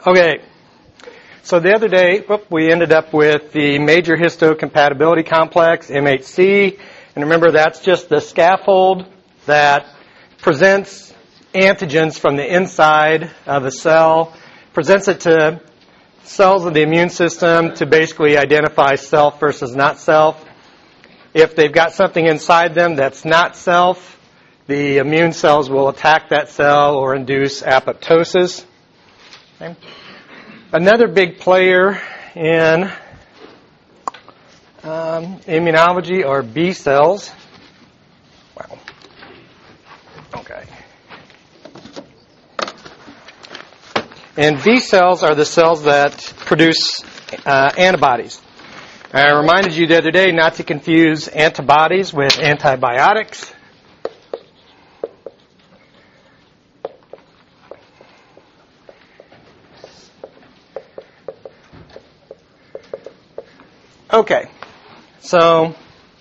Okay, so the other day we ended up with the major histocompatibility complex, MHC, and remember that's just the scaffold that presents antigens from the inside of a cell, presents it to cells of the immune system to basically identify self versus not self. If they've got something inside them that's not self, the immune cells will attack that cell or induce apoptosis. Okay. Another big player in immunology are B cells. Wow. Okay. And B cells are the cells that produce antibodies. I reminded you the other day not to confuse antibodies with antibiotics. Okay, so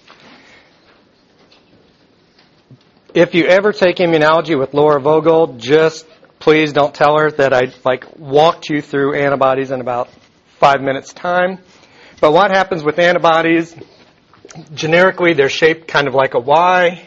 if you ever take immunology with Laura Vogel, just please don't tell her that I walked you through antibodies in about 5 minutes' time. But what happens with antibodies, generically they're shaped kind of like a Y,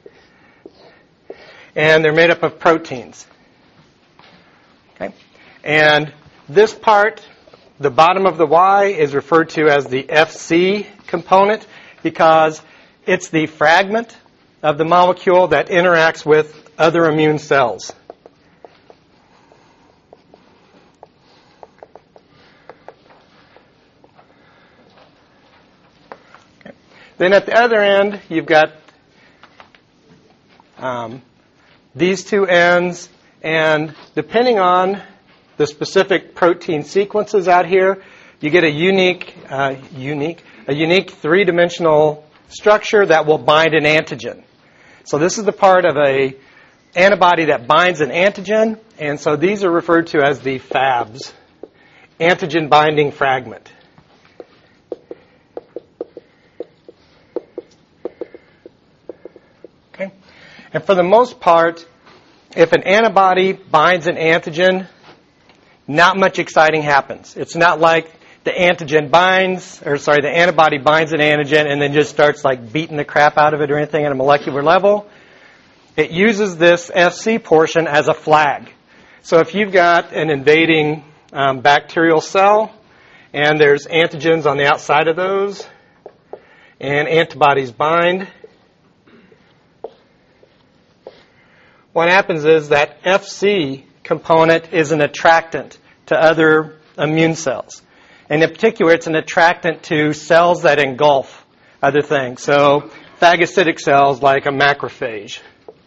and they're made up of proteins. Okay? And this part, the bottom of the Y, is referred to as the Fc component because it's the fragment of the molecule that interacts with other immune cells. Okay. Then at the other end, you've got these two ends, and depending on the specific protein sequences out here, you get a unique three-dimensional structure that will bind an antigen. So this is the part of a antibody that binds an antigen, and so these are referred to as the Fabs, antigen binding fragment. Okay, and for the most part, if an antibody binds an antigen, not much exciting happens. It's not like the antibody binds an antigen and then just starts beating the crap out of it or anything at a molecular level. It uses this Fc portion as a flag. So if you've got an invading bacterial cell and there's antigens on the outside of those and antibodies bind, what happens is that Fc component is an attractant to other immune cells. And in particular, it's an attractant to cells that engulf other things. So phagocytic cells like a macrophage.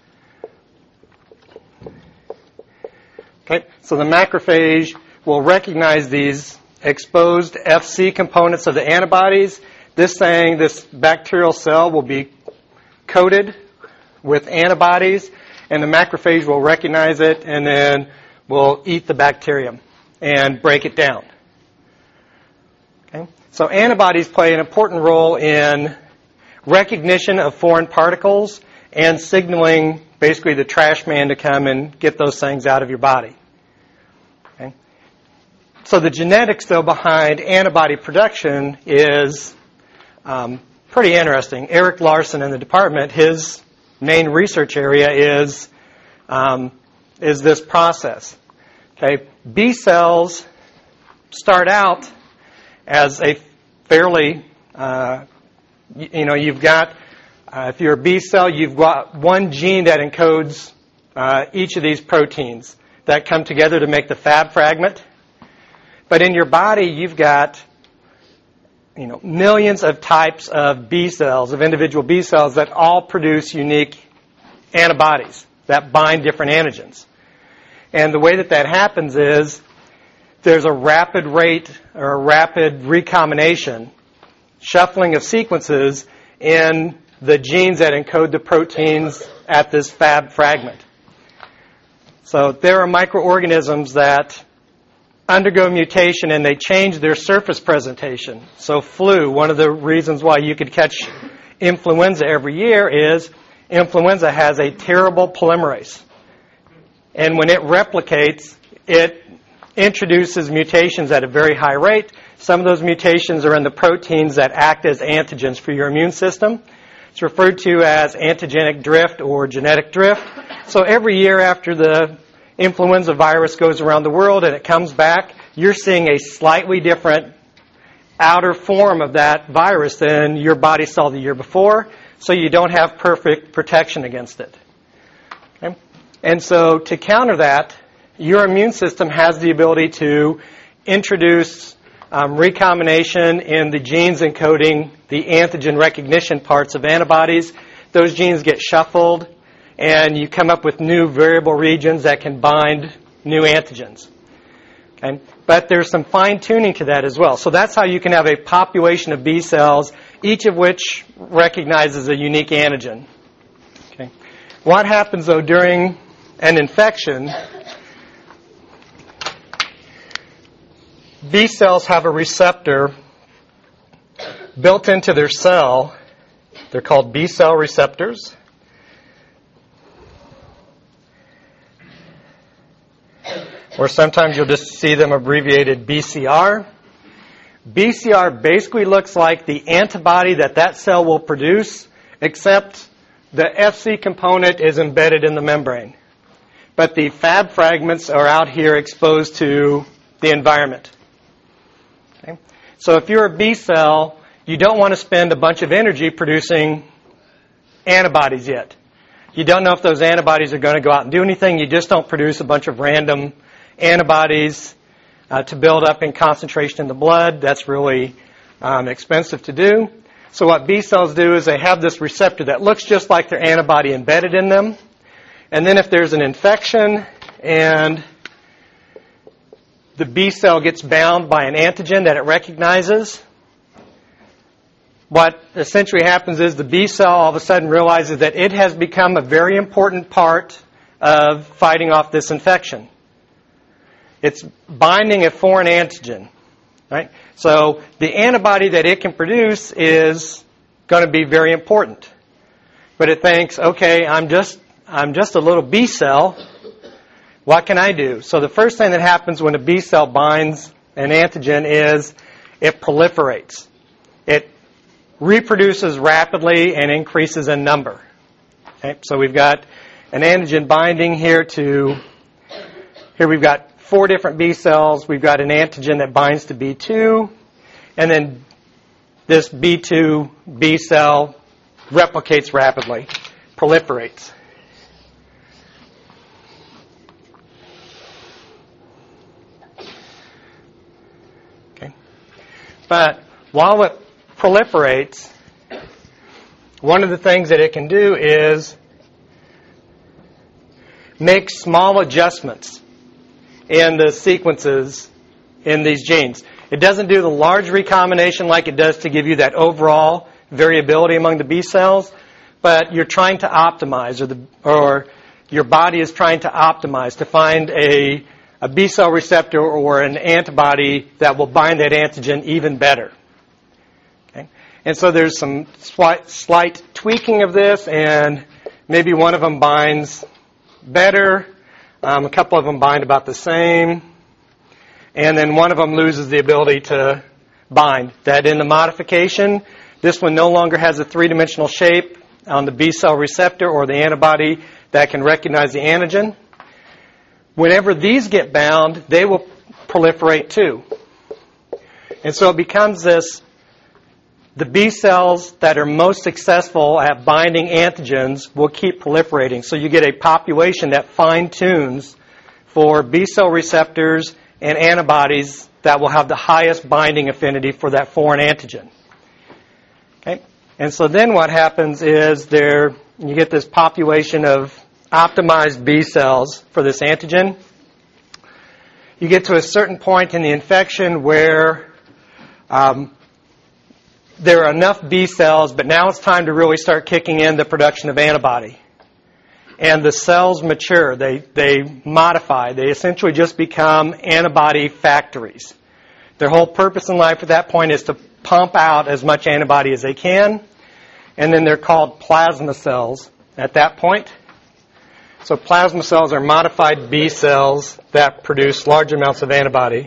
Okay, so the macrophage will recognize these exposed Fc components of the antibodies. This bacterial cell will be coated with antibodies, and the macrophage will recognize it and then will eat the bacterium and break it down. Okay? So antibodies play an important role in recognition of foreign particles and signaling basically the trash man to come and get those things out of your body. Okay? So the genetics, though, behind antibody production is pretty interesting. Eric Larson in the department, his main research area is this process. Okay, B cells start out as a fairly, you've got, if you're a B cell, you've got one gene that encodes each of these proteins that come together to make the Fab fragment. But in your body, you've got, millions of types of B cells, of individual B cells that all produce unique antibodies that bind different antigens. And the way that happens is there's a rapid rate or a rapid recombination, shuffling of sequences in the genes that encode the proteins at this Fab fragment. So there are microorganisms that undergo mutation and they change their surface presentation. So flu, one of the reasons why you could catch influenza every year is influenza has a terrible polymerase. And when it replicates, it introduces mutations at a very high rate. Some of those mutations are in the proteins that act as antigens for your immune system. It's referred to as antigenic drift or genetic drift. So every year after the influenza virus goes around the world and it comes back, you're seeing a slightly different outer form of that virus than your body saw the year before, so you don't have perfect protection against it. Okay? And so to counter that, your immune system has the ability to introduce recombination in the genes encoding the antigen recognition parts of antibodies. Those genes get shuffled, and you come up with new variable regions that can bind new antigens. Okay? But there's some fine-tuning to that as well. So that's how you can have a population of B cells, each of which recognizes a unique antigen. Okay? What happens, though, during an infection? B cells have a receptor built into their cell. They're called B cell receptors. Or sometimes you'll just see them abbreviated BCR. BCR basically looks like the antibody that cell will produce, except the Fc component is embedded in the membrane. But the Fab fragments are out here exposed to the environment. Okay? So if you're a B cell, you don't want to spend a bunch of energy producing antibodies yet. You don't know if those antibodies are going to go out and do anything. You just don't produce a bunch of random antibodies to build up in concentration in the blood. That's really expensive to do. So what B cells do is they have this receptor that looks just like their antibody embedded in them. And then if there's an infection and the B cell gets bound by an antigen that it recognizes, what essentially happens is the B cell all of a sudden realizes that it has become a very important part of fighting off this infection. It's binding a foreign antigen, right? So the antibody that it can produce is going to be very important. But it thinks, okay, I'm just a little B cell. What can I do? So the first thing that happens when a B cell binds an antigen is it proliferates. It reproduces rapidly and increases in number. Okay? So we've got an antigen binding here we've got 4 different B cells. We've got an antigen that binds to B2. And then this B2 B cell replicates rapidly, proliferates. Okay. But while it proliferates, one of the things that it can do is make small adjustments in the sequences in these genes. It doesn't do the large recombination like it does to give you that overall variability among the B cells, but you're trying to optimize, or your body is trying to optimize to find a B cell receptor or an antibody that will bind that antigen even better. Okay? And so there's some slight tweaking of this, and maybe one of them binds better. A couple of them bind about the same. And then one of them loses the ability to bind. That in the modification, this one no longer has a 3-dimensional shape on the B cell receptor or the antibody that can recognize the antigen. Whenever these get bound, they will proliferate too. And so it becomes the B cells that are most successful at binding antigens will keep proliferating. So you get a population that fine-tunes for B cell receptors and antibodies that will have the highest binding affinity for that foreign antigen. Okay? And so then what happens is you get this population of optimized B cells for this antigen. You get to a certain point in the infection where there are enough B cells, but now it's time to really start kicking in the production of antibody. And the cells mature. They modify. They essentially just become antibody factories. Their whole purpose in life at that point is to pump out as much antibody as they can. And then they're called plasma cells at that point. So plasma cells are modified B cells that produce large amounts of antibody.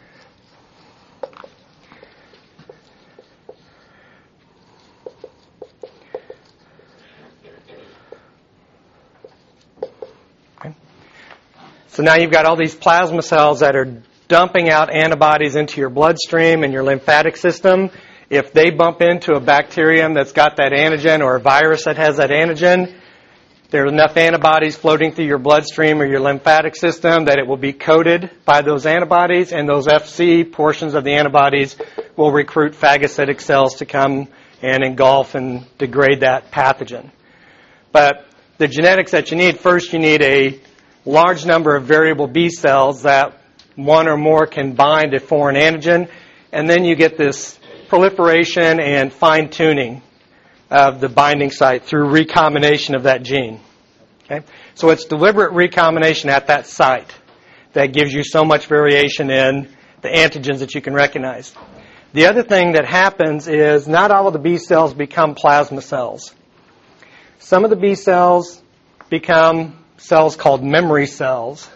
So now you've got all these plasma cells that are dumping out antibodies into your bloodstream and your lymphatic system. If they bump into a bacterium that's got that antigen or a virus that has that antigen, there's enough antibodies floating through your bloodstream or your lymphatic system that it will be coated by those antibodies, and those FC portions of the antibodies will recruit phagocytic cells to come and engulf and degrade that pathogen. But the genetics that you need, first you need a large number of variable B cells that one or more can bind a foreign antigen, and then you get this proliferation and fine-tuning of the binding site through recombination of that gene. Okay? So it's deliberate recombination at that site that gives you so much variation in the antigens that you can recognize. The other thing that happens is not all of the B cells become plasma cells. Some of the B cells become cells called memory cells.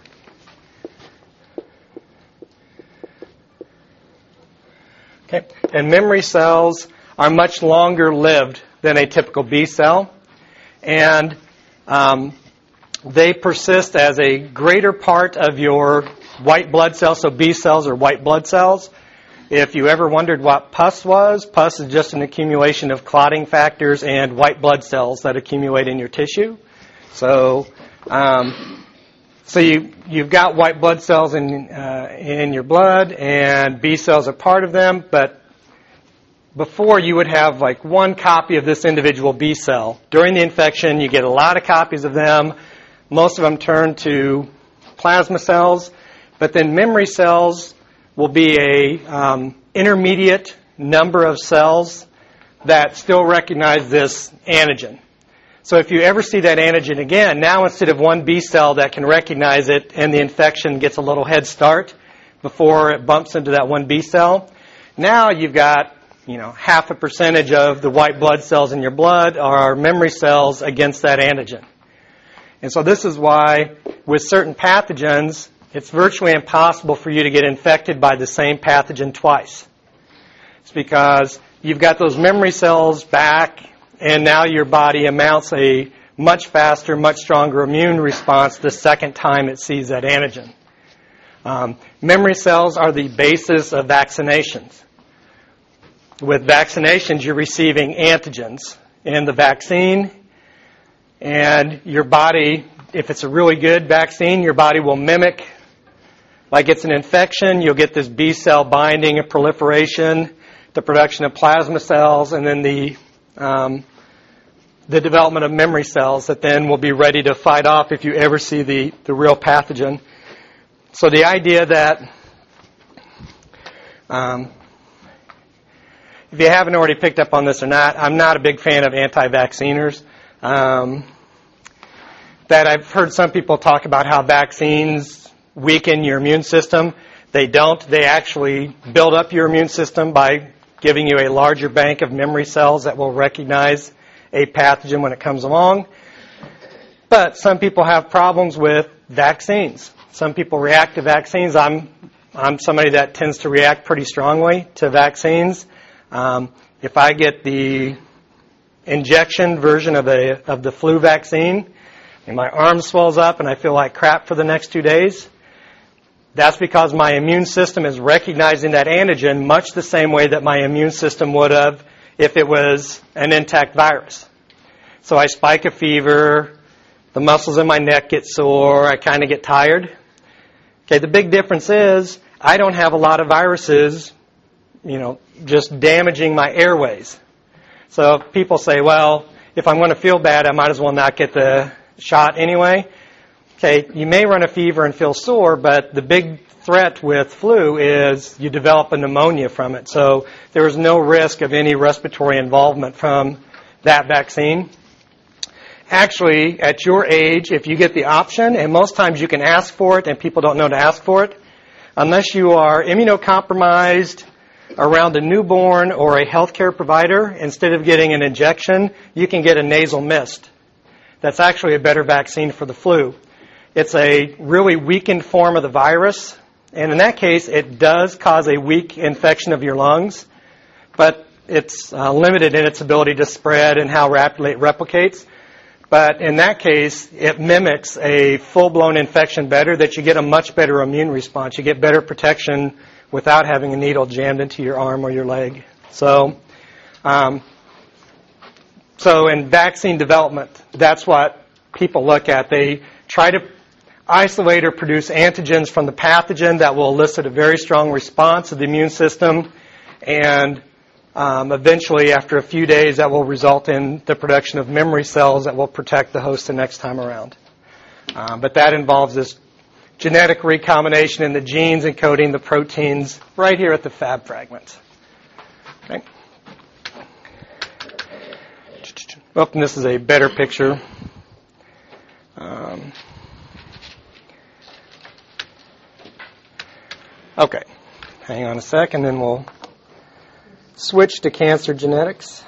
Okay. And memory cells are much longer lived than a typical B cell, and they persist as a greater part of your white blood cells. So B cells are white blood cells. If you ever wondered what pus was, pus is just an accumulation of clotting factors and white blood cells that accumulate in your tissue. So you've got white blood cells in your blood, and B cells are part of them, but before you would have like one copy of this individual B cell. During the infection, you get a lot of copies of them. Most of them turn to plasma cells, but then memory cells will be a intermediate number of cells that still recognize this antigen. So if you ever see that antigen again, now instead of one B cell that can recognize it and the infection gets a little head start before it bumps into that one B cell, now you've got, half a percentage of the white blood cells in your blood are memory cells against that antigen. And so this is why with certain pathogens, it's virtually impossible for you to get infected by the same pathogen twice. It's because you've got those memory cells back, and now your body mounts a much faster, much stronger immune response the second time it sees that antigen. Memory cells are the basis of vaccinations. With vaccinations, you're receiving antigens in the vaccine, and your body, if it's a really good vaccine, your body will mimic, like it's an infection, you'll get this B cell binding and proliferation, the production of plasma cells, and then the development of memory cells that then will be ready to fight off if you ever see the real pathogen. So the idea that, if you haven't already picked up on this or not, I'm not a big fan of anti-vacciners. That I've heard some people talk about how vaccines weaken your immune system. They don't. They actually build up your immune system by giving you a larger bank of memory cells that will recognize a pathogen when it comes along. But some people have problems with vaccines. Some people react to vaccines. I'm somebody that tends to react pretty strongly to vaccines. If I get the injection version of the flu vaccine, and my arm swells up and I feel like crap for the next 2 days, that's because my immune system is recognizing that antigen much the same way that my immune system would have if it was an intact virus. So I spike a fever, the muscles in my neck get sore, I kind of get tired. Okay, the big difference is I don't have a lot of viruses, just damaging my airways. So people say, well, if I'm going to feel bad, I might as well not get the shot anyway. Okay, you may run a fever and feel sore, but the big threat with flu is you develop a pneumonia from it. So there is no risk of any respiratory involvement from that vaccine. Actually, at your age, if you get the option, and most times you can ask for it and people don't know to ask for it, unless you are immunocompromised around a newborn or a healthcare provider, instead of getting an injection, you can get a nasal mist that's actually a better vaccine for the flu. It's a really weakened form of the virus, and in that case, it does cause a weak infection of your lungs, but it's limited in its ability to spread and how rapidly it replicates. But in that case, it mimics a full-blown infection better, that you get a much better immune response. You get better protection without having a needle jammed into your arm or your leg. So in vaccine development, that's what people look at. They try to isolate or produce antigens from the pathogen that will elicit a very strong response of the immune system, and eventually, after a few days, that will result in the production of memory cells that will protect the host the next time around. But that involves this genetic recombination in the genes encoding the proteins right here at the Fab fragment. Okay. Oh, and this is a better picture. Okay. Hang on a sec, and then we'll switch to cancer genetics.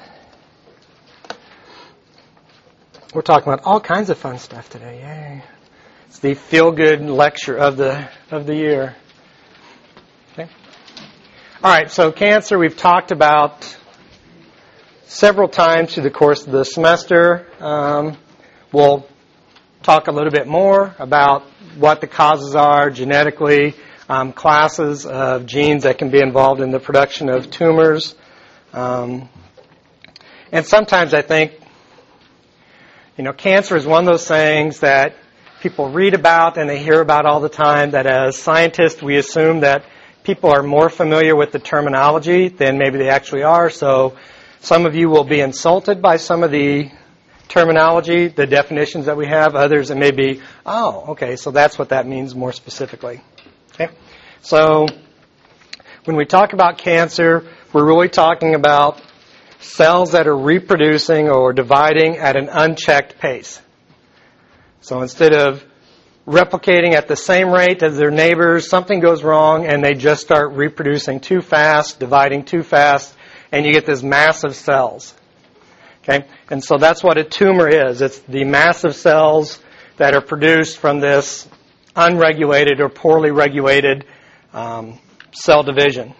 We're talking about all kinds of fun stuff today. Yay. It's the feel-good lecture of the year. Okay. All right, so cancer we've talked about several times through the course of the semester. We'll talk a little bit more about what the causes are genetically, classes of genes that can be involved in the production of tumors. And sometimes I think, cancer is one of those things that people read about and they hear about all the time, that as scientists we assume that people are more familiar with the terminology than maybe they actually are. So some of you will be insulted by some of the terminology, the definitions that we have. Others, it may be, oh, okay, so that's what that means more specifically. Okay, so when we talk about cancer, we're really talking about cells that are reproducing or dividing at an unchecked pace. So instead of replicating at the same rate as their neighbors, something goes wrong and they just start reproducing too fast, dividing too fast, and you get this massive cells. Okay? And so that's what a tumor is. It's the massive cells that are produced from this unregulated or poorly regulated cell division.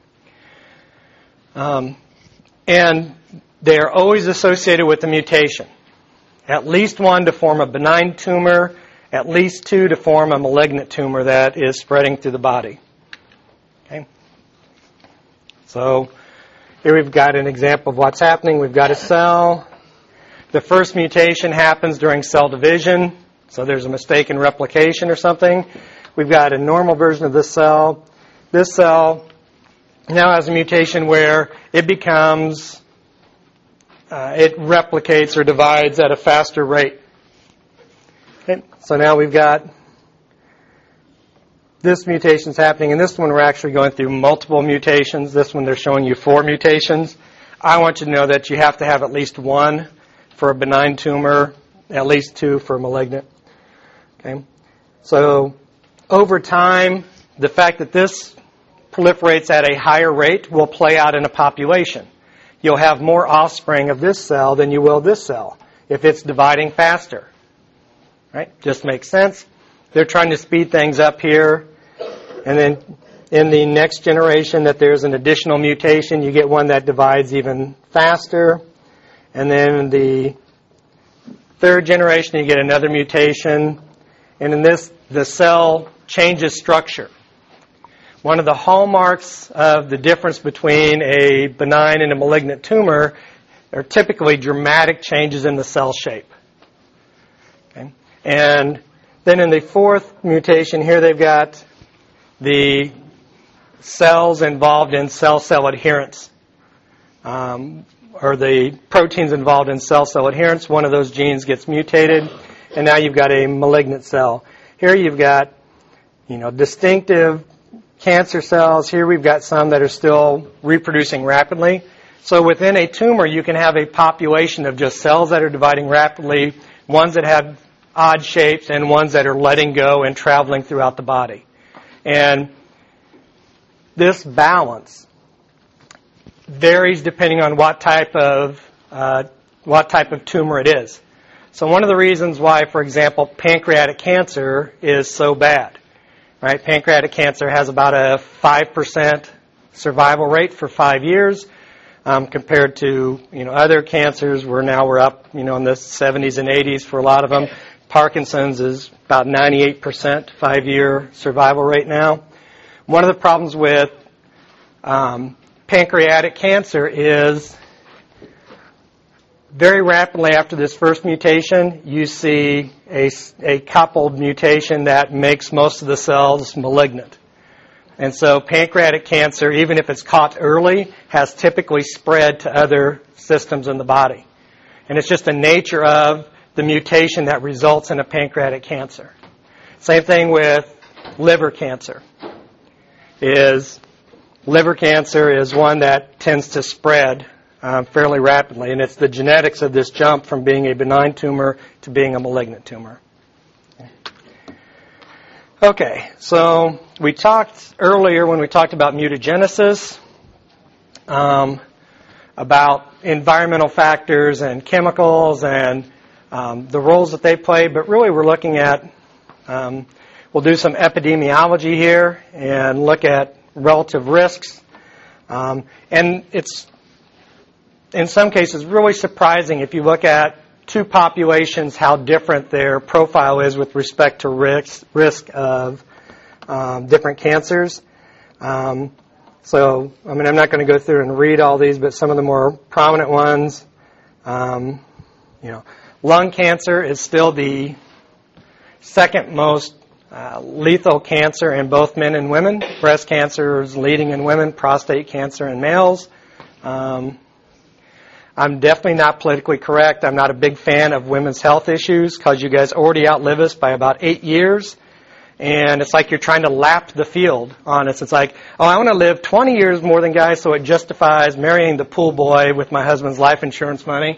And they are always associated with a mutation. At least one to form a benign tumor, at least two to form a malignant tumor that is spreading through the body. Okay? So here we've got an example of what's happening. We've got a cell. The first mutation happens during cell division, so there's a mistake in replication or something. We've got a normal version of this cell. This cell now has a mutation where it becomes, it replicates or divides at a faster rate. Okay, so now we've got this mutation's happening. In this one, we're actually going through multiple mutations. This one, they're showing you 4 mutations. I want you to know that you have to have at least 1 for a benign tumor, at least 2 for a malignant. Okay, so over time, the fact that this proliferates at a higher rate will play out in a population. You'll have more offspring of this cell than you will this cell if it's dividing faster. Right? Just makes sense. They're trying to speed things up here. And then in the next generation that there's an additional mutation, you get one that divides even faster. And then in the third generation, you get another mutation. And in this, the cell changes structure. One of the hallmarks of the difference between a benign and a malignant tumor are typically dramatic changes in the cell shape. Okay? And then in the fourth mutation here, they've got the cells involved in cell-cell adherence, or the proteins involved in cell-cell adherence. One of those genes gets mutated, and now you've got a malignant cell. Here you've got, distinctive cancer cells. Here we've got some that are still reproducing rapidly. So within a tumor, you can have a population of just cells that are dividing rapidly, ones that have odd shapes, and ones that are letting go and traveling throughout the body. And this balance varies depending on what type of tumor it is. So one of the reasons why, for example, pancreatic cancer is so bad, right? Pancreatic cancer has about a 5% survival rate for 5 years, compared to other cancers where now we're up in the 70s and 80s for a lot of them. Parkinson's is about 98% 5-year survival rate now. One of the problems with pancreatic cancer is very rapidly after this first mutation, you see a coupled mutation that makes most of the cells malignant. And so pancreatic cancer, even if it's caught early, has typically spread to other systems in the body. And it's just the nature of the mutation that results in a pancreatic cancer. Same thing with liver cancer. Liver cancer is one that tends to spread fairly rapidly, and it's the genetics of this jump from being a benign tumor to being a malignant tumor. Okay, so we talked earlier when we talked about mutagenesis about environmental factors and chemicals and the roles that they play, but really we're looking at, we'll do some epidemiology here and look at relative risks. And it's, in some cases, really surprising if you look at two populations, how different their profile is with respect to risk of different cancers. So, I'm not going to go through and read all these, but some of the more prominent ones, lung cancer is still the second most lethal cancer in both men and women. Breast cancer is leading in women, prostate cancer in males. I'm definitely not politically correct. I'm not a big fan of women's health issues because you guys already outlive us by about 8 years. And it's like you're trying to lap the field on us. It's like, I want to live 20 years more than guys, so it justifies marrying the pool boy with my husband's life insurance money.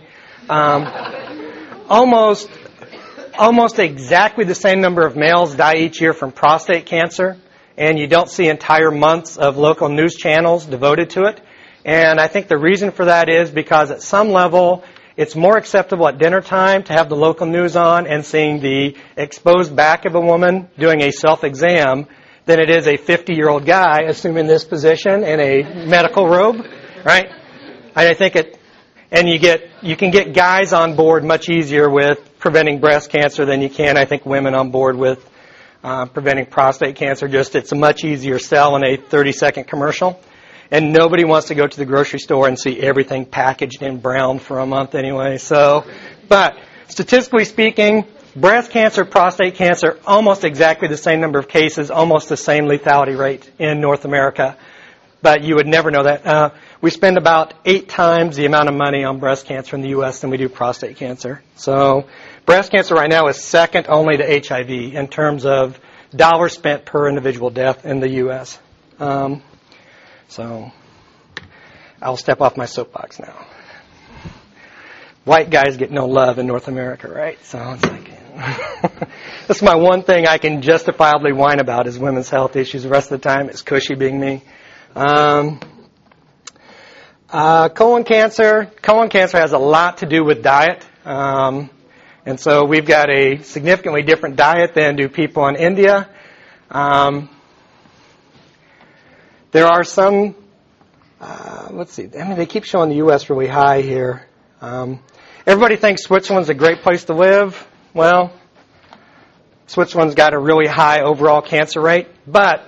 Almost exactly the same number of males die each year from prostate cancer, and you don't see entire months of local news channels devoted to it. And I think the reason for that is because at some level, it's more acceptable at dinner time to have the local news on and seeing the exposed back of a woman doing a self-exam than it is a 50-year-old guy assuming this position in a medical robe, right? I think and you can get guys on board much easier with preventing breast cancer than you can, I think, women on board with preventing prostate cancer. Just it's a much easier sell in a 30-second commercial. And nobody wants to go to the grocery store and see everything packaged in brown for a month anyway. So, but statistically speaking, breast cancer, prostate cancer, almost exactly the same number of cases, almost the same lethality rate in North America. But you would never know that. We spend about 8 times the amount of money on breast cancer in the U.S. than we do prostate cancer. So breast cancer right now is second only to HIV in terms of dollars spent per individual death in the U.S. So I'll step off my soapbox now. White guys get no love in North America, right? So it's like, that's my one thing I can justifiably whine about is women's health issues. The rest of the time it's cushy being me. Colon cancer. Colon cancer has a lot to do with diet. And so we've got a significantly different diet than do people in India. There are some, let's see, they keep showing the U.S. really high here. Everybody thinks Switzerland's a great place to live. Well, Switzerland's got a really high overall cancer rate. But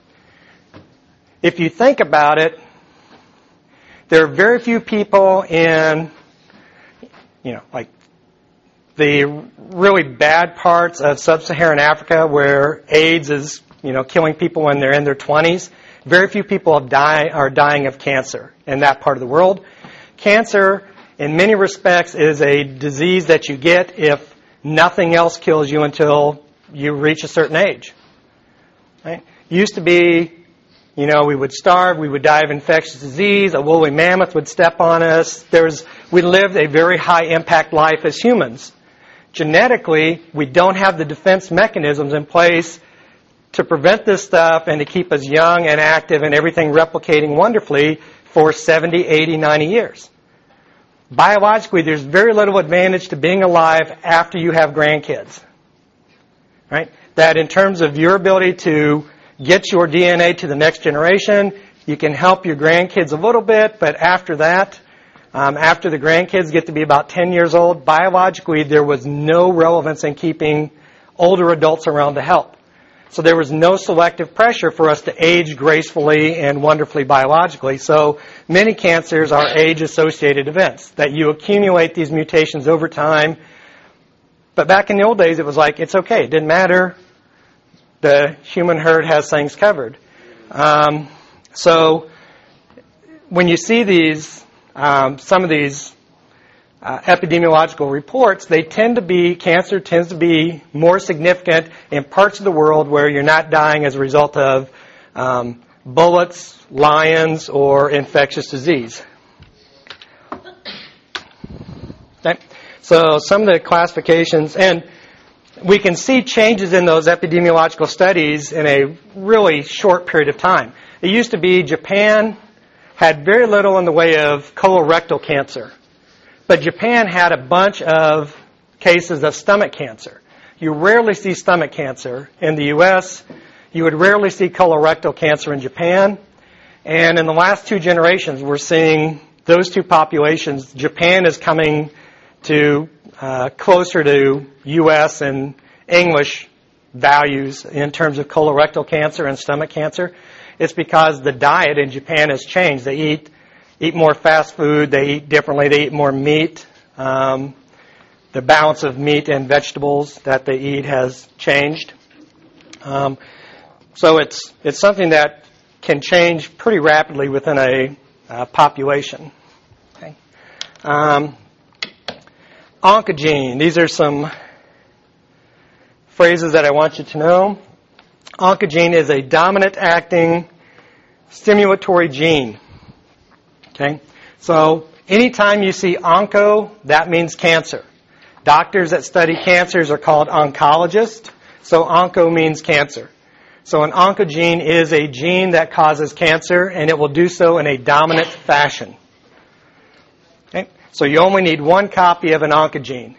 if you think about it, there are very few people in, like the really bad parts of sub-Saharan Africa where AIDS is, killing people when they're in their 20s. Very few people are dying of cancer in that part of the world. Cancer, in many respects, is a disease that you get if nothing else kills you until you reach a certain age. Right? Used to be, we would starve, we would die of infectious disease, a woolly mammoth would step on us. We lived a very high-impact life as humans. Genetically, we don't have the defense mechanisms in place to prevent this stuff and to keep us young and active and everything replicating wonderfully for 70, 80, 90 years. biologically, there's very little advantage to being alive after you have grandkids. Right? That in terms of your ability to get your DNA to the next generation, you can help your grandkids a little bit, but after that, after the grandkids get to be about 10 years old, biologically, there was no relevance in keeping older adults around to help. So there was no selective pressure for us to age gracefully and wonderfully biologically. So many cancers are age-associated events, that you accumulate these mutations over time. But back in the old days, it was like, it's okay. It didn't matter. The human herd has things covered. So when you see these, some of these epidemiological reports, cancer tends to be more significant in parts of the world where you're not dying as a result of bullets, lions, or infectious disease. Okay. So some of the classifications, and we can see changes in those epidemiological studies in a really short period of time. It used to be Japan had very little in the way of colorectal cancer. But Japan had a bunch of cases of stomach cancer. You rarely see stomach cancer in the U.S. You would rarely see colorectal cancer in Japan. And in the last 2 generations, we're seeing those 2 populations. Japan is coming to closer to U.S. and English values in terms of colorectal cancer and stomach cancer. It's because the diet in Japan has changed. They eat more fast food. They eat differently. They eat more meat. The balance of meat and vegetables that they eat has changed. So it's something that can change pretty rapidly within a population. Okay. Oncogene. These are some phrases that I want you to know. Oncogene is a dominant acting stimulatory gene. Okay? So anytime you see onco, that means cancer. Doctors that study cancers are called oncologists. So onco means cancer. So an oncogene is a gene that causes cancer, and it will do so in a dominant fashion. Okay? So you only need 1 copy of an oncogene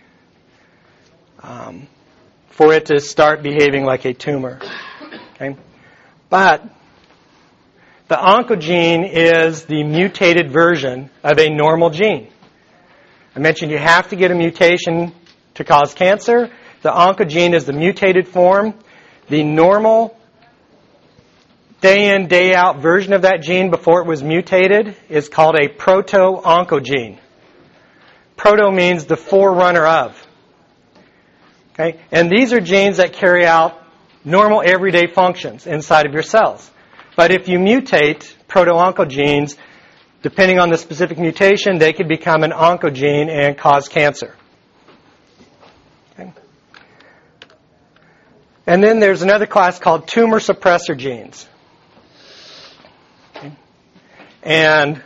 for it to start behaving like a tumor. Okay? But the oncogene is the mutated version of a normal gene. I mentioned you have to get a mutation to cause cancer. The oncogene is the mutated form. The normal day in, day out version of that gene before it was mutated is called a proto-oncogene. Proto means the forerunner of. Okay? And these are genes that carry out normal everyday functions inside of your cells. But if you mutate proto-oncogenes, depending on the specific mutation, they could become an oncogene and cause cancer. Okay. And then there's another class called tumor suppressor genes. Okay. And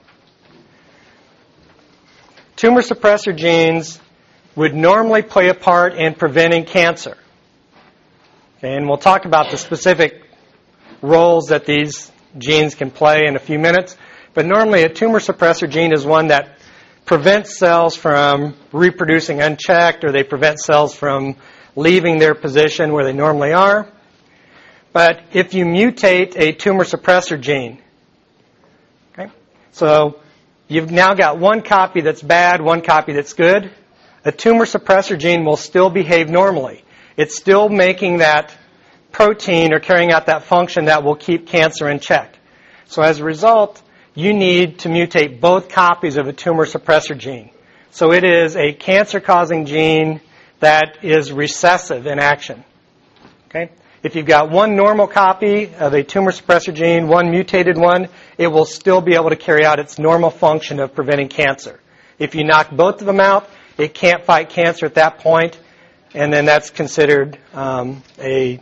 tumor suppressor genes would normally play a part in preventing cancer. Okay, and we'll talk about the specific roles that these genes can play in a few minutes. But normally a tumor suppressor gene is one that prevents cells from reproducing unchecked, or they prevent cells from leaving their position where they normally are. But if you mutate a tumor suppressor gene, okay, so you've now got 1 copy that's bad, 1 copy that's good. A tumor suppressor gene will still behave normally. It's still making that protein or carrying out that function that will keep cancer in check. So as a result, you need to mutate both copies of a tumor suppressor gene. So it is a cancer-causing gene that is recessive in action. Okay? If you've got 1 normal copy of a tumor suppressor gene, 1 mutated one, it will still be able to carry out its normal function of preventing cancer. If you knock both of them out, it can't fight cancer at that point, and then that's considered at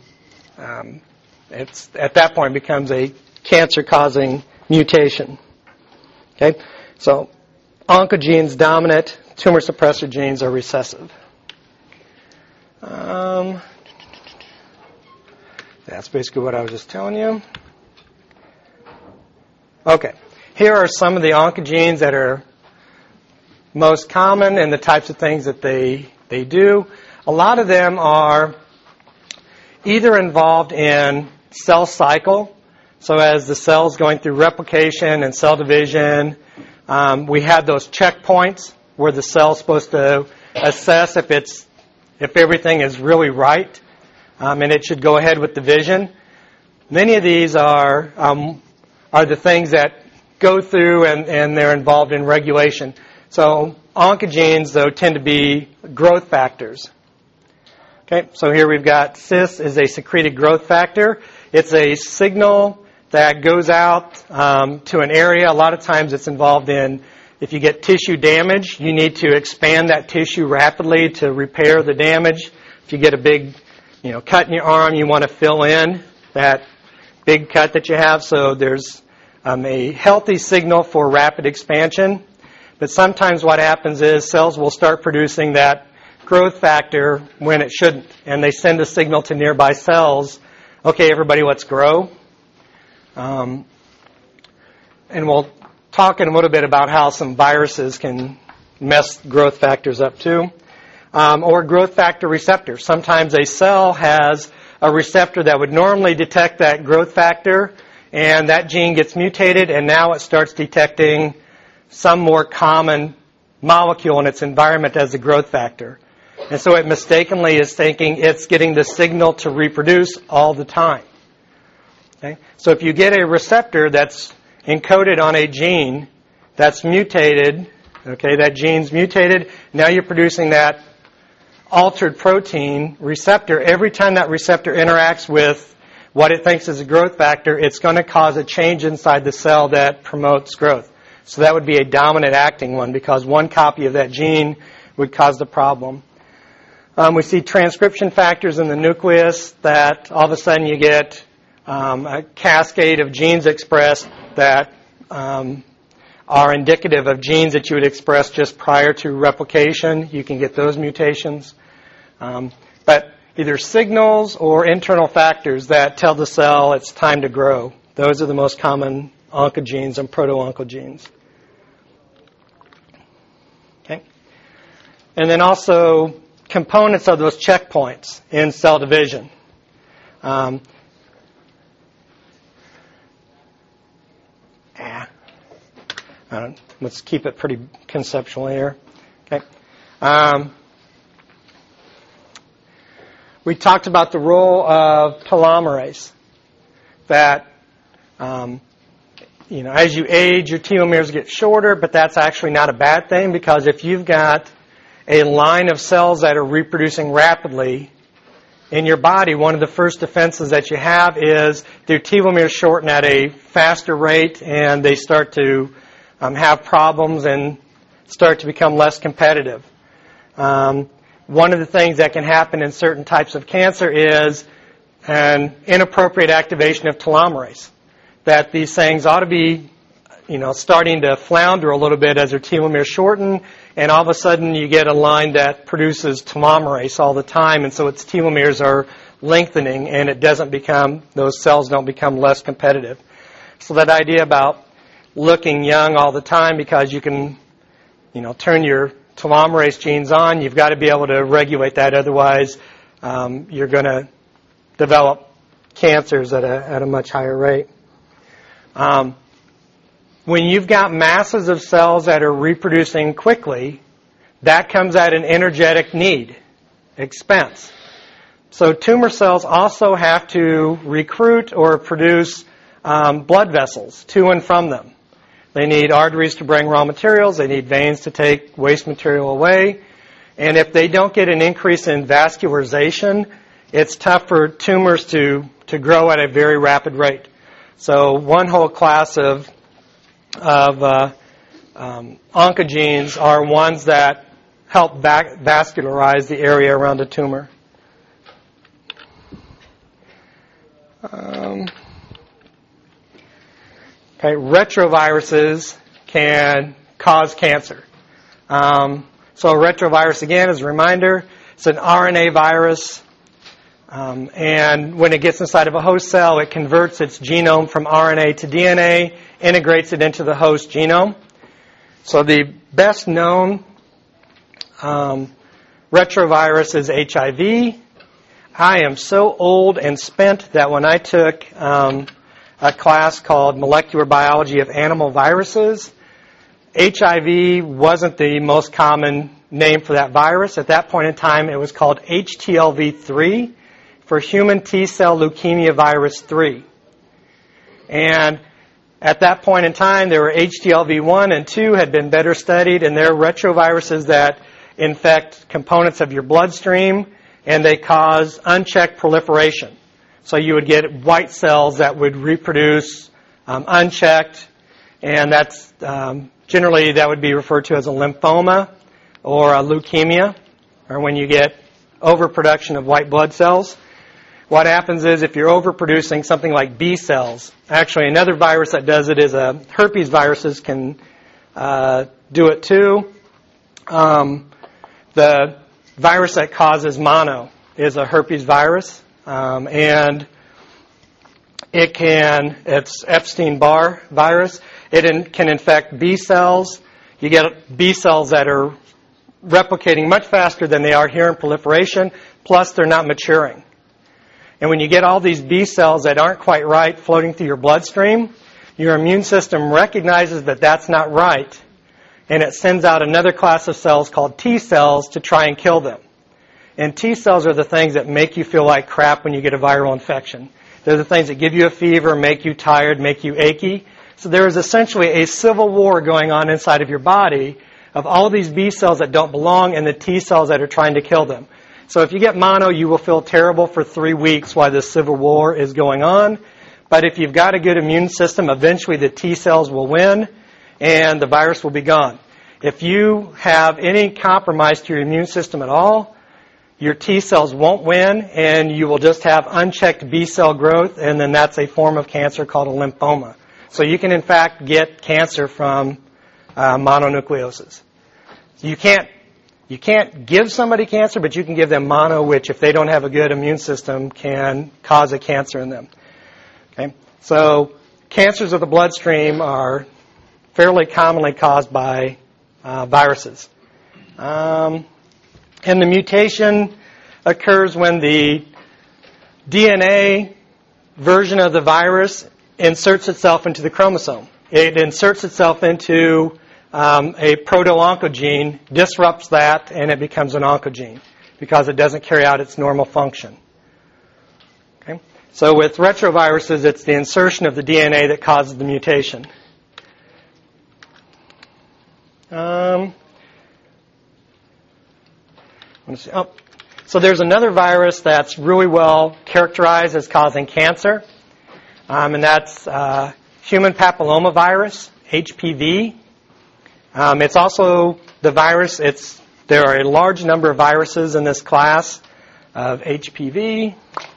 that point becomes a cancer-causing mutation. Okay, so oncogenes dominant, tumor suppressor genes are recessive. That's basically what I was just telling you. Okay, here are some of the oncogenes that are most common and the types of things that they do. A lot of them are either involved in cell cycle, so as the cell's going through replication and cell division, we have those checkpoints where the cell's supposed to assess if everything is really right, and it should go ahead with division. Many of these are the things that go through and they're involved in regulation. So oncogenes, though, tend to be growth factors. Okay, so here we've got CIS is a secreted growth factor. It's a signal that goes out to an area. A lot of times it's involved in, if you get tissue damage, you need to expand that tissue rapidly to repair the damage. If you get a big, cut in your arm, you want to fill in that big cut that you have. So there's a healthy signal for rapid expansion. But sometimes what happens is cells will start producing that growth factor when it shouldn't. And they send a signal to nearby cells, okay, everybody, let's grow. And we'll talk in a little bit about how some viruses can mess growth factors up too. Or growth factor receptors. Sometimes a cell has a receptor that would normally detect that growth factor, and that gene gets mutated, and now it starts detecting some more common molecule in its environment as a growth factor. And so it mistakenly is thinking it's getting the signal to reproduce all the time. Okay? So if you get a receptor that's encoded on a gene that's mutated, okay, that gene's mutated, now you're producing that altered protein receptor. Every time that receptor interacts with what it thinks is a growth factor, it's going to cause a change inside the cell that promotes growth. So that would be a dominant acting one, because one copy of that gene would cause the problem. We see transcription factors in the nucleus that all of a sudden you get a cascade of genes expressed that are indicative of genes that you would express just prior to replication. You can get those mutations. But either signals or internal factors that tell the cell it's time to grow. Those are the most common oncogenes and proto-oncogenes. Okay. And then also components of those checkpoints in cell division. Let's keep it pretty conceptual here. Okay. We talked about the role of telomerase. That, as you age, your telomeres get shorter, but that's actually not a bad thing, because if you've got a line of cells that are reproducing rapidly in your body, one of the first defenses that you have is their telomeres shorten at a faster rate, and they start to have problems and start to become less competitive. One of the things that can happen in certain types of cancer is an inappropriate activation of telomerase. That these things ought to be, starting to flounder a little bit as their telomeres shorten, and all of a sudden you get a line that produces telomerase all the time, and so its telomeres are lengthening, and those cells don't become less competitive. So that idea about looking young all the time because you can, turn your telomerase genes on, you've got to be able to regulate that. Otherwise, you're going to develop cancers at a much higher rate. When you've got masses of cells that are reproducing quickly, that comes at an energetic need, expense. So tumor cells also have to recruit or produce blood vessels to and from them. They need arteries to bring raw materials. They need veins to take waste material away. And if they don't get an increase in vascularization, it's tough for tumors to grow at a very rapid rate. So one whole class of oncogenes are ones that help vascularize the area around a tumor. Retroviruses can cause cancer. So a retrovirus, again, as a reminder, it's an RNA virus. And when it gets inside of a host cell, it converts its genome from RNA to DNA, integrates it into the host genome. So the best known Retrovirus is HIV. I am so old and spent that when I took a class called Molecular Biology of Animal Viruses, HIV wasn't the most common name for that virus. At that point in time, it was called HTLV3 for human T-cell leukemia virus 3. And at that point in time, there were HTLV1 and 2 had been better studied, and they're retroviruses that infect components of your bloodstream, and they cause unchecked proliferation. So you would get white cells that would reproduce unchecked, and that's generally that would be referred to as a lymphoma or a leukemia, or when you get overproduction of white blood cells. What happens is if you're overproducing something like B cells, actually another virus that does it is herpes viruses can do it too. The virus that causes mono is a herpes virus, and it's Epstein-Barr virus. It can infect B cells. You get B cells that are replicating much faster than they are here in proliferation, plus they're not maturing. And when you get all these B cells that aren't quite right floating through your bloodstream, your immune system recognizes that that's not right, and it sends out another class of cells called T cells to try and kill them. And T cells are the things that make you feel like crap when you get a viral infection. They're the things that give you a fever, make you tired, make you achy. So there is essentially a civil war going on inside of your body of all of these B cells that don't belong and the T cells that are trying to kill them. So if you get mono, you will feel terrible for 3 weeks while this civil war is going on. But if you've got a good immune system, eventually the T cells will win and the virus will be gone. If you have any compromise to your immune system at all, your T cells won't win and you will just have unchecked B cell growth, and then that's a form of cancer called a lymphoma. So you can in fact get cancer from mononucleosis. You can't give somebody cancer, but you can give them mono, which if they don't have a good immune system can cause a cancer in them. Okay? So cancers of the bloodstream are fairly commonly caused by viruses. And the mutation occurs when the DNA version of the virus inserts itself into the chromosome. It inserts itself into a proto-oncogene, disrupts that, and it becomes an oncogene because it doesn't carry out its normal function. Okay? So with retroviruses, it's the insertion of the DNA that causes the mutation. So there's another virus that's really well characterized as causing cancer, and that's human papillomavirus, HPV. It's also the virus. There are a large number of viruses in this class of HPV.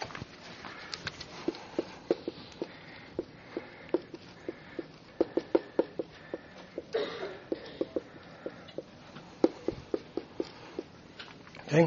Okay.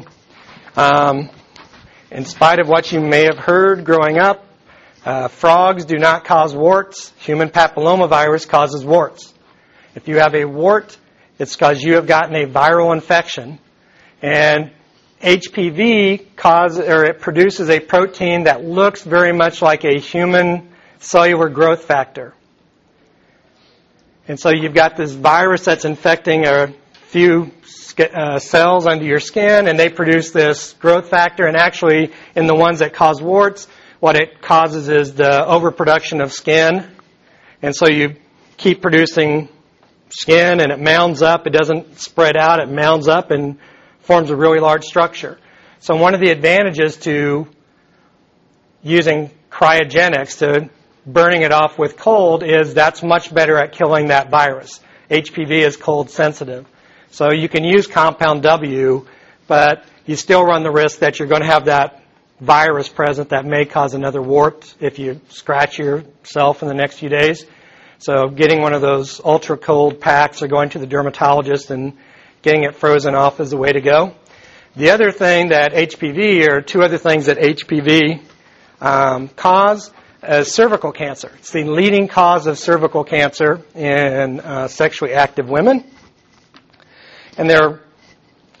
In spite of what you may have heard growing up, frogs do not cause warts. Human papillomavirus causes warts. If you have a wart, it's because you have gotten a viral infection. And HPV it produces a protein that looks very much like a human cellular growth factor. And so you've got this virus that's infecting a few cells under your skin, and they produce this growth factor. And actually, in the ones that cause warts, what it causes is the overproduction of skin. And so you keep producing skin, and it mounds up. It doesn't spread out. It mounds up and forms a really large structure. So one of the advantages to using cryogenics, to burning it off with cold, is that's much better at killing that virus. HPV is cold sensitive. So you can use compound W, but you still run the risk that you're going to have that virus present that may cause another wart if you scratch yourself in the next few days. So getting one of those ultra-cold packs or going to the dermatologist and getting it frozen off is the way to go. The other thing that HPV, or two other things that HPV cause, is cervical cancer. It's the leading cause of cervical cancer in sexually active women. And there are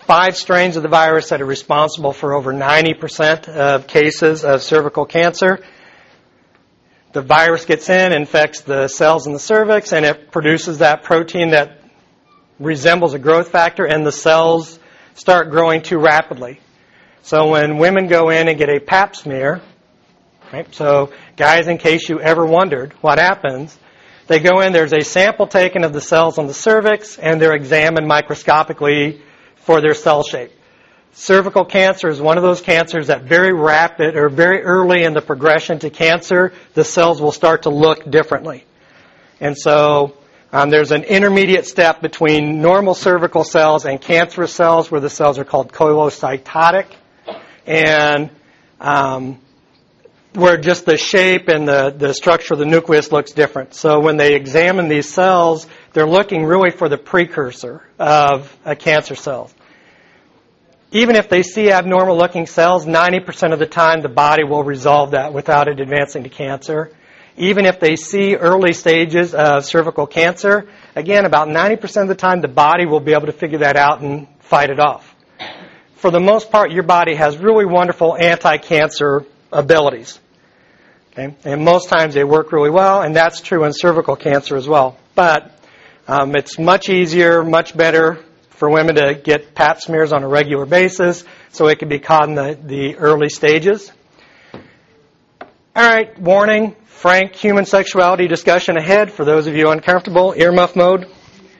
5 strains of the virus that are responsible for over 90% of cases of cervical cancer. The virus gets in, infects the cells in the cervix, and it produces that protein that resembles a growth factor, and the cells start growing too rapidly. So when women go in and get a pap smear, right, so guys, in case you ever wondered what happens, they go in, there's a sample taken of the cells on the cervix, and they're examined microscopically for their cell shape. Cervical cancer is one of those cancers that very rapid or very early in the progression to cancer, the cells will start to look differently. And so there's an intermediate step between normal cervical cells and cancerous cells where the cells are called colocytotic, and where just the shape and the structure of the nucleus looks different. So when they examine these cells, they're looking really for the precursor of a cancer cell. Even if they see abnormal-looking cells, 90% of the time the body will resolve that without it advancing to cancer. Even if they see early stages of cervical cancer, again, about 90% of the time the body will be able to figure that out and fight it off. For the most part, your body has really wonderful anti-cancer abilities. Okay? And most times they work really well, and that's true in cervical cancer as well. But it's much easier, much better for women to get pap smears on a regular basis so it can be caught in the early stages. All right, warning, frank human sexuality discussion ahead for those of you uncomfortable, earmuff mode.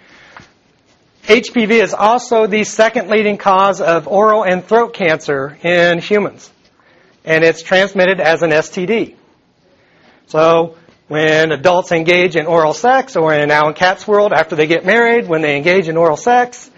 HPV is also the second leading cause of oral and throat cancer in humans, and it's transmitted as an STD. So when adults engage in oral sex, or in Alan Katz world, after they get married, when they engage in oral sex,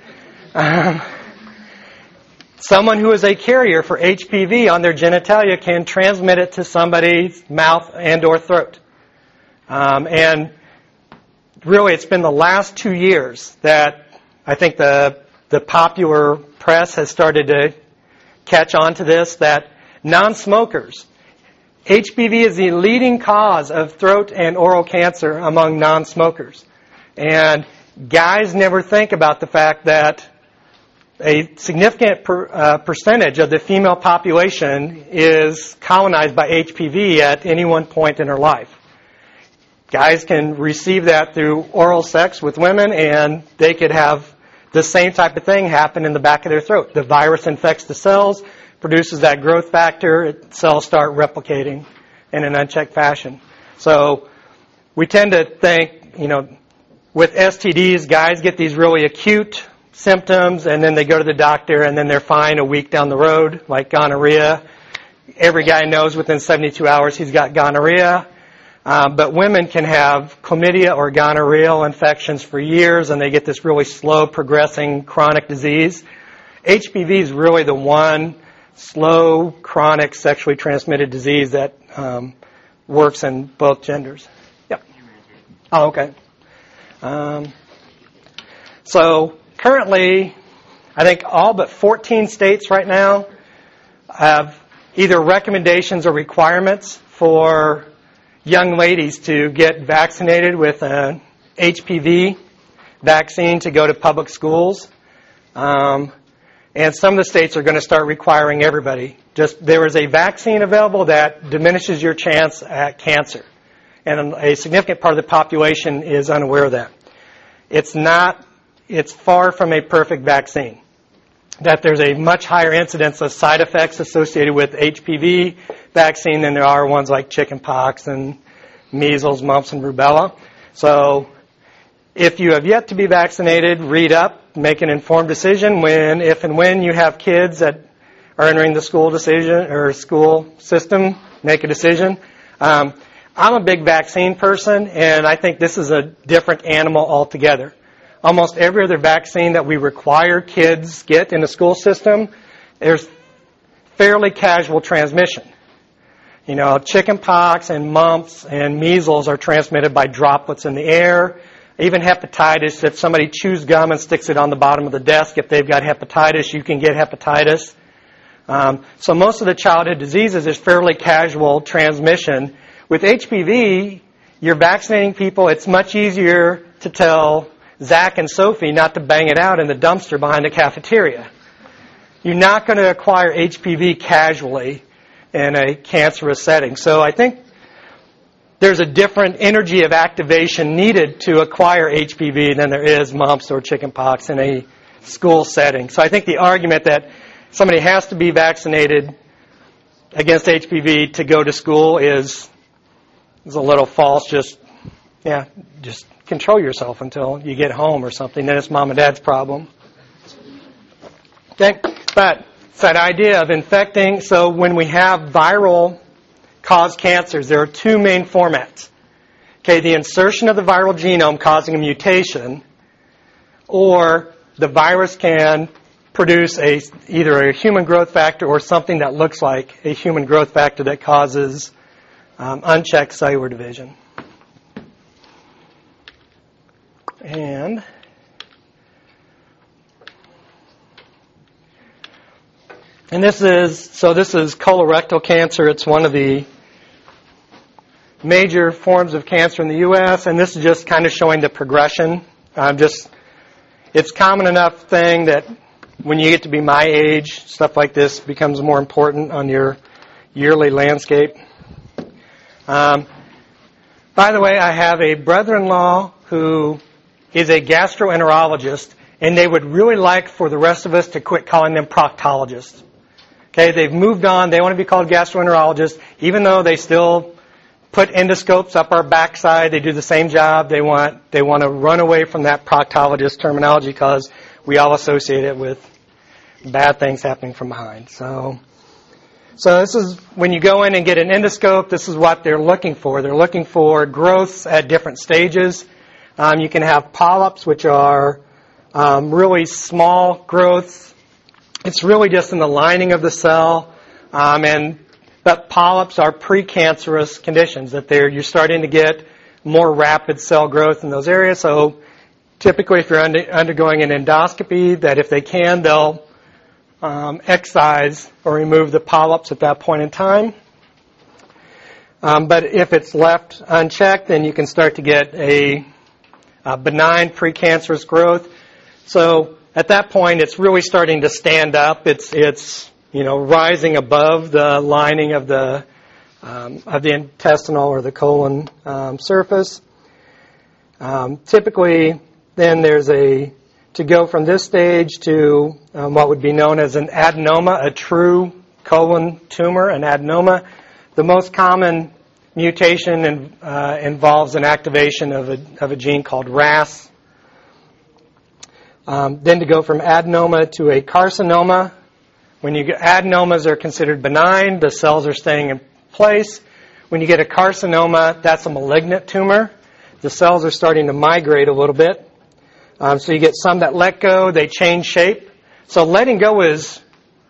someone who is a carrier for HPV on their genitalia can transmit it to somebody's mouth and or throat. And really, it's been the last 2 years that I think the popular press has started to catch on to this, that non-smokers, HPV is the leading cause of throat and oral cancer among non-smokers. And guys never think about the fact that a significant percentage of the female population is colonized by HPV at any one point in her life. Guys can receive that through oral sex with women, and they could have the same type of thing happen in the back of their throat. The virus infects the cells, produces that growth factor, cells start replicating in an unchecked fashion. So we tend to think, with STDs, guys get these really acute symptoms, and then they go to the doctor, and then they're fine a week down the road, like gonorrhea. Every guy knows within 72 hours he's got gonorrhea. But women can have chlamydia or gonorrheal infections for years, and they get this really slow progressing chronic disease. HPV is really the one slow, chronic, sexually transmitted disease that works in both genders. Yep. Oh, okay. So currently, I think all but 14 states right now have either recommendations or requirements for young ladies to get vaccinated with an HPV vaccine to go to public schools. And some of the states are going to start requiring everybody. There is a vaccine available that diminishes your chance at cancer. And a significant part of the population is unaware of that. It's far from a perfect vaccine. That there's a much higher incidence of side effects associated with HPV vaccine than there are ones like chickenpox and measles, mumps, and rubella. So if you have yet to be vaccinated, read up, make an informed decision if and when you have kids that are entering the school system, make a decision. I'm a big vaccine person, and I think this is a different animal altogether. Almost every other vaccine that we require kids get in the school system, there's fairly casual transmission. Chickenpox and mumps and measles are transmitted by droplets in the air. Even hepatitis, if somebody chews gum and sticks it on the bottom of the desk, if they've got hepatitis, you can get hepatitis. So most of the childhood diseases is fairly casual transmission. With HPV, you're vaccinating people. It's much easier to tell Zach and Sophie not to bang it out in the dumpster behind the cafeteria. you're not going to acquire HPV casually in a cancerous setting. So I think there's a different energy of activation needed to acquire HPV than there is mumps or chickenpox in a school setting. So I think the argument that somebody has to be vaccinated against HPV to go to school is a little false. Just control yourself until you get home or something. Then it's mom and dad's problem. Okay, but it's that idea of infecting. So when we have viral caused cancers, there are two main formats. Okay, the insertion of the viral genome causing a mutation, or the virus can produce either a human growth factor or something that looks like a human growth factor that causes unchecked cellular division. And this is colorectal cancer. It's one of the major forms of cancer in the U.S., and this is just kind of showing the progression. It's common enough thing that when you get to be my age, stuff like this becomes more important on your yearly landscape. By the way, I have a brother-in-law who is a gastroenterologist, and they would really like for the rest of us to quit calling them proctologists. Okay, they've moved on. They want to be called gastroenterologists, even though they still put endoscopes up our backside. They do the same job. They want to run away from that proctologist terminology because we all associate it with bad things happening from behind. So this is when you go in and get an endoscope. This is what they're looking for. They're looking for growths at different stages. You can have polyps, which are really small growths. It's really just in the lining of the cell, but polyps are precancerous conditions, that you're starting to get more rapid cell growth in those areas. So typically if you're undergoing an endoscopy, that if they can, they'll excise or remove the polyps at that point in time. But if it's left unchecked, then you can start to get a benign precancerous growth. So at that point, it's really starting to stand up. It's rising above the lining of the intestinal or the colon surface. Typically, then there's to go from this stage to what would be known as an adenoma, a true colon tumor, an adenoma. The most common mutation involves an activation of a gene called RAS. Then to go from adenoma to a carcinoma. When you get adenomas are considered benign, the cells are staying in place. When you get a carcinoma, that's a malignant tumor. The cells are starting to migrate a little bit. So you get some that let go, they change shape. So letting go is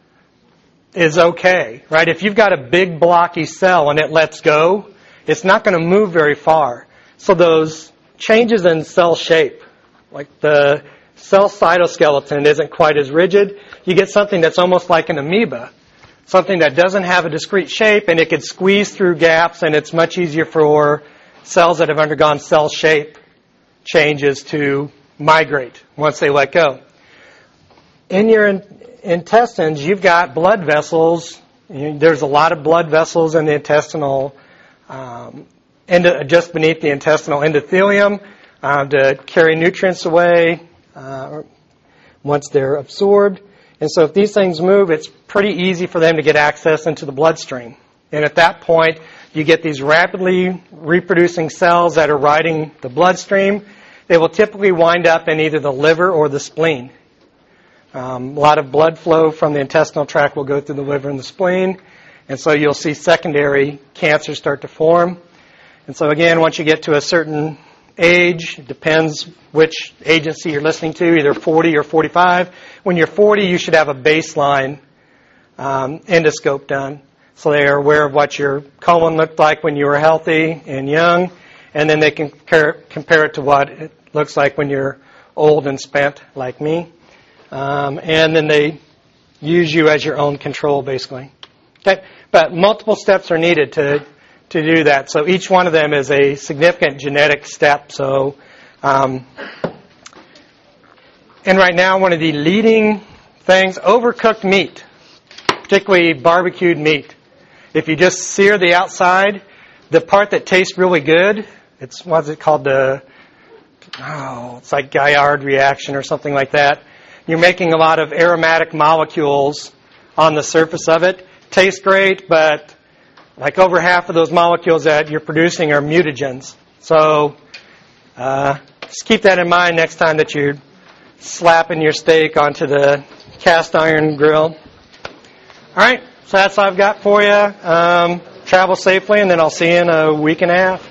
okay, right? If you've got a big blocky cell and it lets go, it's not going to move very far. So those changes in cell shape, like the cell cytoskeleton isn't quite as rigid, you get something that's almost like an amoeba, something that doesn't have a discrete shape and it could squeeze through gaps, and it's much easier for cells that have undergone cell shape changes to migrate once they let go. In your intestines, you've got blood vessels. There's a lot of blood vessels in the intestinal, just beneath the intestinal endothelium to carry nutrients away once they're absorbed. And so if these things move, it's pretty easy for them to get access into the bloodstream. And at that point, you get these rapidly reproducing cells that are riding the bloodstream. They will typically wind up in either the liver or the spleen. A lot of blood flow from the intestinal tract will go through the liver and the spleen. And so you'll see secondary cancers start to form. And so again, once you get to a certain age, it depends which agency you're listening to, either 40 or 45. When you're 40, you should have a baseline endoscope done. So they are aware of what your colon looked like when you were healthy and young, and then they can compare it to what it looks like when you're old and spent, like me. And then they use you as your own control, basically. Okay? But multiple steps are needed to do that. So each one of them is a significant genetic step. So, and right now, one of the leading things, overcooked meat, particularly barbecued meat. If you just sear the outside, the part that tastes really good, it's what's it called? It's like Maillard reaction or something like that. You're making a lot of aromatic molecules on the surface of it. Tastes great, but like over half of those molecules that you're producing are mutagens. So just keep that in mind next time that you're slapping your steak onto the cast iron grill. All right, so that's all I've got for you. Travel safely, and then I'll see you in a week and a half.